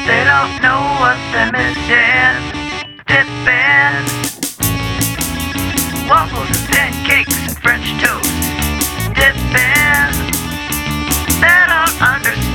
They don't know what they're missing. Dipping waffles and pancakes and French toast. Dipping, they don't understand.